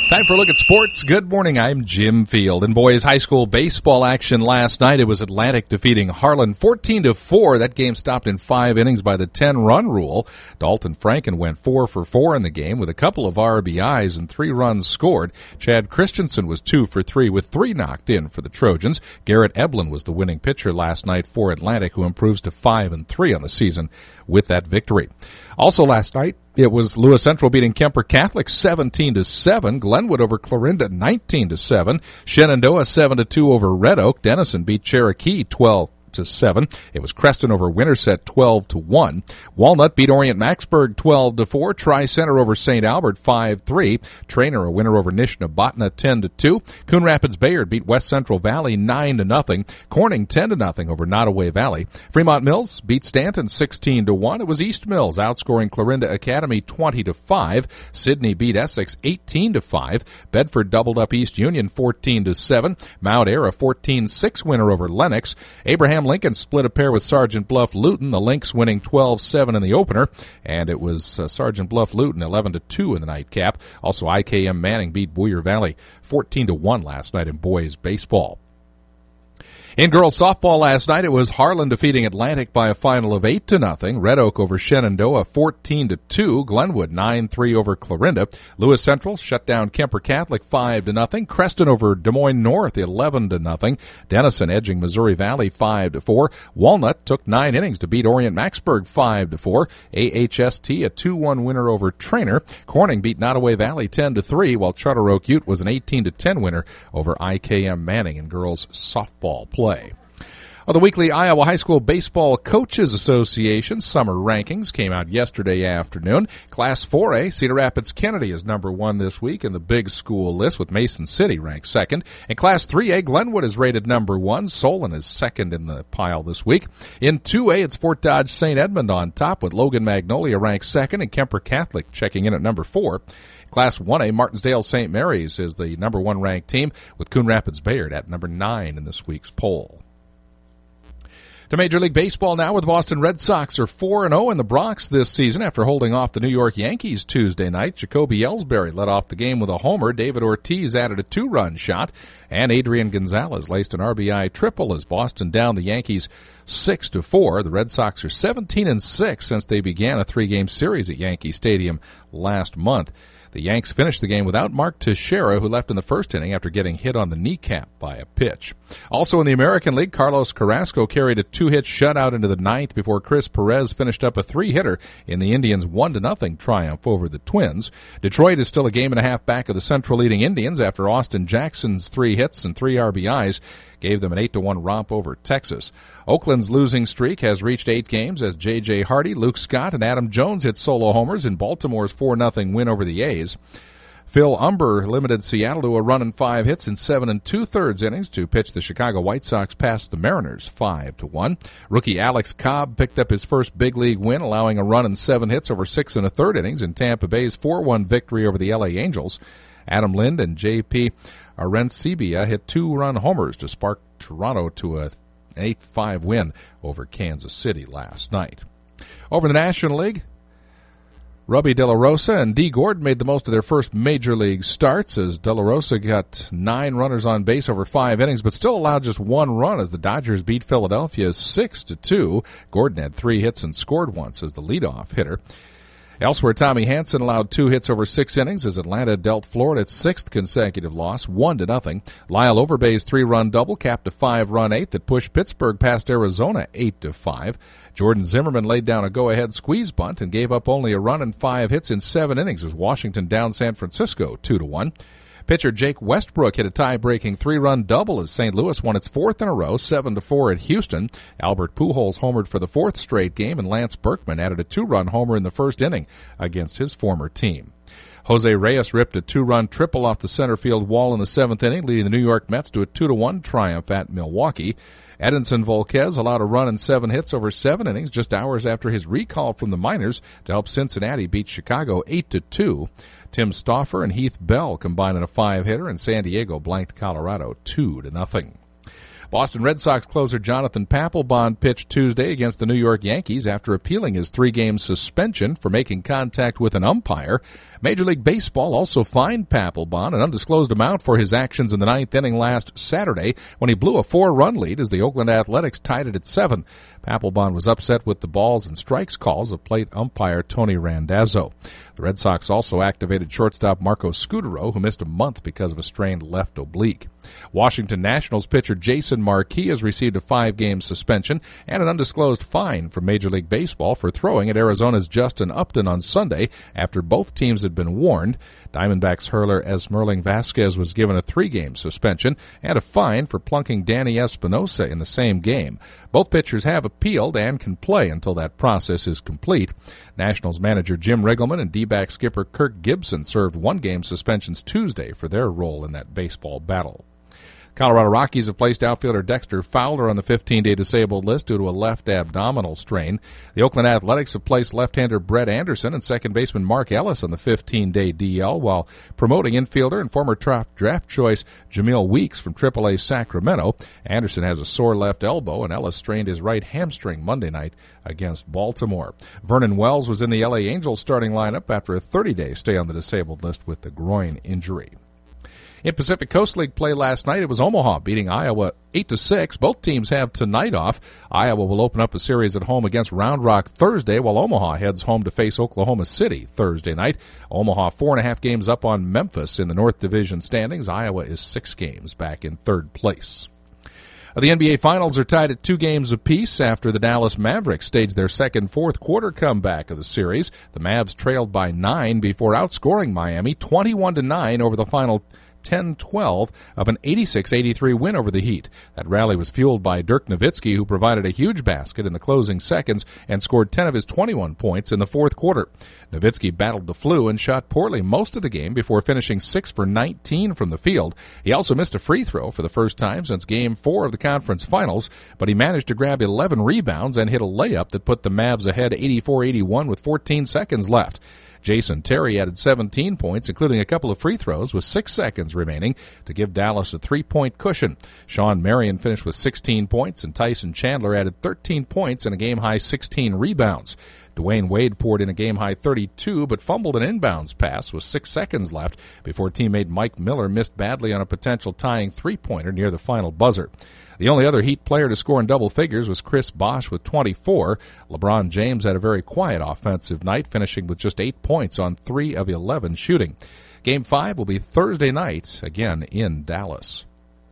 Time for a look at sports. Good morning, I'm Jim Field. In boys high school baseball action last night, it was Atlantic defeating Harlan 14-4. That game stopped in 5 innings by the 10-run rule. Dalton Franken went 4 for 4 in the game with a couple of RBIs and 3 runs scored. Chad Christensen was 2 for 3 with 3 knocked in for the Trojans. Garrett Eblin was the winning pitcher last night for Atlantic, who improves to 5-3 on the season with that victory. Also last night, it was Lewis Central beating Kemper Catholic 17-7. Glenwood over Clarinda 19-7. Shenandoah 7-2 over Red Oak. Denison beat Cherokee 12-7. It was Creston over Winterset 12-1. Walnut beat Orient Maxburg 12-4. Tri-Center over St. Albert 5-3. Trainer a winner over Nishnabotna 10-2. Coon Rapids Bayard beat West Central Valley 9-0. Corning 10-0 over Nottoway Valley. Fremont Mills beat Stanton 16-1. It was East Mills outscoring Clarinda Academy 20-5. Sydney beat Essex 18-5. Bedford doubled up East Union 14-7. Mount Ayr a 14-6 winner over Lenox. Abraham Lincoln split a pair with Sergeant Bluff Luton, the Lynx winning 12-7 in the opener, and it was Sergeant Bluff Luton 11-2 in the nightcap. Also, IKM Manning beat Boyer Valley 14-1 last night in boys baseball. In girls softball last night, it was Harlan defeating Atlantic by a final of 8-0. Red Oak over Shenandoah 14-2. Glenwood 9-3 over Clarinda. Lewis Central shut down Kemper Catholic 5-0. Creston over Des Moines North 11-0. Denison edging Missouri Valley 5-4. Walnut took 9 innings to beat Orient Maxburg 5-4. AHST a 2-1 winner over Trainer. Corning beat Nottoway Valley 10-3, while Charter Oak Ute was an 18-10 winner over IKM Manning in girls softball play. The weekly Iowa High School Baseball Coaches Association summer rankings came out yesterday afternoon. Class 4A, Cedar Rapids Kennedy is number 1 this week in the big school list, with Mason City ranked 2nd. In Class 3A, Glenwood is rated number 1. Solon is 2nd in the pile this week. In 2A, it's Fort Dodge St. Edmund on top, with Logan Magnolia ranked 2nd and Kemper Catholic checking in at number 4. Class 1A, Martinsdale St. Mary's is the number 1 ranked team, with Coon Rapids Bayard at number 9 in this week's poll. To Major League Baseball now, where the Boston Red Sox are 4-0 in the Bronx this season after holding off the New York Yankees Tuesday night. Jacoby Ellsbury led off the game with a homer. David Ortiz added a 2-run shot, and Adrian Gonzalez laced an RBI triple as Boston downed the Yankees 6-4. The Red Sox are 17-6 since they began a 3-game series at Yankee Stadium last month. The Yanks finished the game without Mark Teixeira, who left in the first inning after getting hit on the kneecap by a pitch. Also in the American League, Carlos Carrasco carried a 2-hit shutout into the 9th before Chris Perez finished up a 3-hitter in the Indians' 1-0 triumph over the Twins. Detroit is still a game and a half back of the Central leading Indians after Austin Jackson's 3 hits and 3 RBIs gave them an 8-1 romp over Texas. Oakland's losing streak has reached 8 games as J.J. Hardy, Luke Scott, and Adam Jones hit solo homers in Baltimore's 4-0 win over the A's. Phil Umber limited Seattle to a run and 5 hits in 7 2/3 innings to pitch the Chicago White Sox past the Mariners 5-1. Rookie Alex Cobb picked up his first big league win, allowing a run and 7 hits over 6 1/3 innings in Tampa Bay's 4-1 victory over the L.A. Angels. Adam Lind and J.P. Arencibia hit 2-run homers to spark Toronto to an 8-5 win over Kansas City last night. Over in the National League, Robbie De La Rosa and Dee Gordon made the most of their first Major League starts as De La Rosa got 9 runners on base over 5 innings, but still allowed just 1 run as the Dodgers beat Philadelphia 6-2. Gordon had 3 hits and scored once as the leadoff hitter. Elsewhere, Tommy Hanson allowed 2 hits over 6 innings as Atlanta dealt Florida its 6th consecutive loss, 1-0. Lyle Overbay's 3-run double capped a 5-run 8th that pushed Pittsburgh past Arizona 8-5. Jordan Zimmerman laid down a go-ahead squeeze bunt and gave up only a run and 5 hits in 7 innings as Washington downed San Francisco 2-1. Pitcher Jake Westbrook hit a tie-breaking 3-run double as St. Louis won its 4th in a row, 7-4 at Houston. Albert Pujols homered for the 4th straight game, and Lance Berkman added a 2-run homer in the first inning against his former team. Jose Reyes ripped a 2-run triple off the center field wall in the 7th inning, leading the New York Mets to a 2-1 triumph at Milwaukee. Edinson Volquez allowed a run and 7 hits over 7 innings just hours after his recall from the minors to help Cincinnati beat Chicago 8-2. Tim Stauffer and Heath Bell combined in a 5-hitter, and San Diego blanked Colorado 2-0. Boston Red Sox closer Jonathan Papelbon pitched Tuesday against the New York Yankees after appealing his 3-game suspension for making contact with an umpire. Major League Baseball also fined Papelbon an undisclosed amount for his actions in the ninth inning last Saturday when he blew a 4-run lead as the Oakland Athletics tied it at 7. Papelbon was upset with the balls and strikes calls of plate umpire Tony Randazzo. The Red Sox also activated shortstop Marco Scutaro, who missed a month because of a strained left oblique. Washington Nationals pitcher Jason Marquis has received a 5-game suspension and an undisclosed fine from Major League Baseball for throwing at Arizona's Justin Upton on Sunday after both teams had been warned. Diamondbacks hurler Esmerling Vasquez was given a 3-game suspension and a fine for plunking Danny Espinosa in the same game. Both pitchers have appealed and can play until that process is complete. Nationals manager Jim Riggleman and D-back skipper Kirk Gibson served 1-game suspensions Tuesday for their role in that baseball battle. Colorado Rockies have placed outfielder Dexter Fowler on the 15-day disabled list due to a left abdominal strain. The Oakland Athletics have placed left-hander Brett Anderson and second baseman Mark Ellis on the 15-day DL, while promoting infielder and former draft choice Jamil Weeks from AAA Sacramento. Anderson has a sore left elbow, and Ellis strained his right hamstring Monday night against Baltimore. Vernon Wells was in the LA Angels starting lineup after a 30-day stay on the disabled list with the groin injury. In Pacific Coast League play last night, it was Omaha beating Iowa 8-6. Both teams have tonight off. Iowa will open up a series at home against Round Rock Thursday, while Omaha heads home to face Oklahoma City Thursday night. Omaha 4.5 games up on Memphis in the North Division standings. Iowa is 6 games back in third place. The NBA Finals are tied at 2 games apiece after the Dallas Mavericks staged their second fourth-quarter comeback of the series. The Mavs trailed by 9 before outscoring Miami 21-9 over the final 10-12 of an 86-83 win over the Heat. That rally was fueled by Dirk Nowitzki, who provided a huge basket in the closing seconds and scored 10 of his 21 points in the fourth quarter. Nowitzki battled the flu and shot poorly most of the game before finishing 6 for 19 from the field. He also missed a free throw for the first time since Game 4 of the conference finals, but he managed to grab 11 rebounds and hit a layup that put the Mavs ahead 84-81 with 14 seconds left. Jason Terry added 17 points, including a couple of free throws, with 6 seconds remaining to give Dallas a 3-point cushion. Sean Marion finished with 16 points, and Tyson Chandler added 13 points and a game-high 16 rebounds. Dwayne Wade poured in a game-high 32, but fumbled an inbounds pass with 6 seconds left before teammate Mike Miller missed badly on a potential tying three-pointer near the final buzzer. The only other Heat player to score in double figures was Chris Bosh with 24. LeBron James had a very quiet offensive night, finishing with just 8 points on 3 of 11 shooting. Game 5 will be Thursday night, again in Dallas.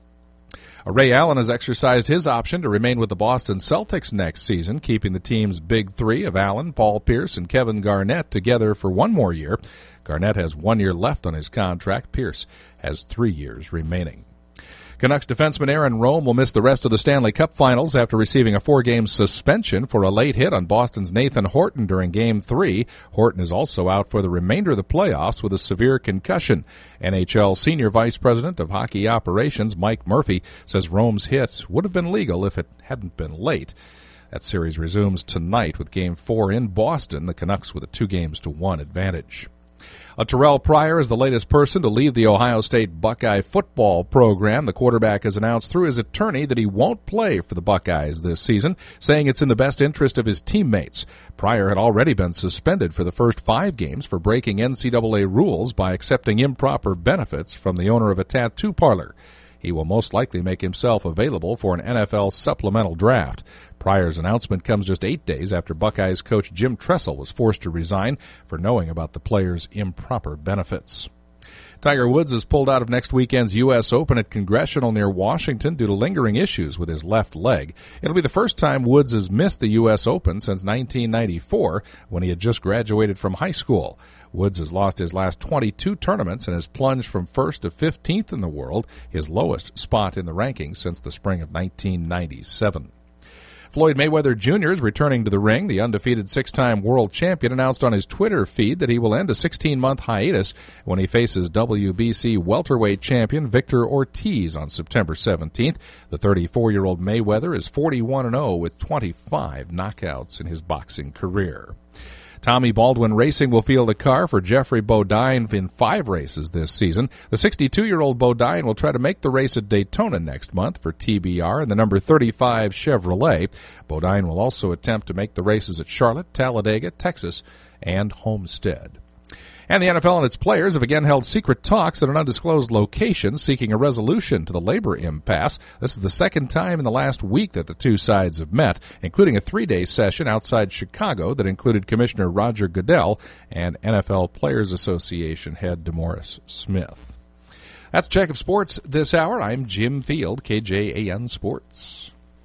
Ray Allen has exercised his option to remain with the Boston Celtics next season, keeping the team's big 3 of Allen, Paul Pierce, and Kevin Garnett together for 1 more year. Garnett has 1 year left on his contract. Pierce has 3 years remaining. Canucks defenseman Aaron Rome will miss the rest of the Stanley Cup Finals after receiving a 4-game suspension for a late hit on Boston's Nathan Horton during Game 3. Horton is also out for the remainder of the playoffs with a severe concussion. NHL Senior Vice President of Hockey Operations Mike Murphy says Rome's hits would have been legal if it hadn't been late. That series resumes tonight with Game 4 in Boston, the Canucks with a 2-1 advantage. Terrell Pryor is the latest person to leave the Ohio State Buckeye football program. The quarterback has announced through his attorney that he won't play for the Buckeyes this season, saying it's in the best interest of his teammates. Pryor had already been suspended for the first 5 games for breaking NCAA rules by accepting improper benefits from the owner of a tattoo parlor. He will most likely make himself available for an NFL supplemental draft. Pryor's announcement comes just 8 days after Buckeyes coach Jim Tressel was forced to resign for knowing about the player's improper benefits. Tiger Woods has pulled out of next weekend's U.S. Open at Congressional near Washington due to lingering issues with his left leg. It'll be the first time Woods has missed the U.S. Open since 1994, when he had just graduated from high school. Woods has lost his last 22 tournaments and has plunged from 1st to 15th in the world, his lowest spot in the rankings since the spring of 1997. Floyd Mayweather Jr. is returning to the ring. The undefeated 6-time world champion announced on his Twitter feed that he will end a 16-month hiatus when he faces WBC welterweight champion Victor Ortiz on September 17th. The 34-year-old Mayweather is 41-0 with 25 knockouts in his boxing career. Tommy Baldwin Racing will field a car for Jeffrey Bodine in 5 races this season. The 62-year-old Bodine will try to make the race at Daytona next month for TBR and the number 35 Chevrolet. Bodine will also attempt to make the races at Charlotte, Talladega, Texas, and Homestead. And the NFL and its players have again held secret talks at an undisclosed location seeking a resolution to the labor impasse. This is the second time in the last week that the two sides have met, including a 3-day session outside Chicago that included Commissioner Roger Goodell and NFL Players Association head DeMaurice Smith. That's Check of Sports this hour. I'm Jim Field, KJAN Sports.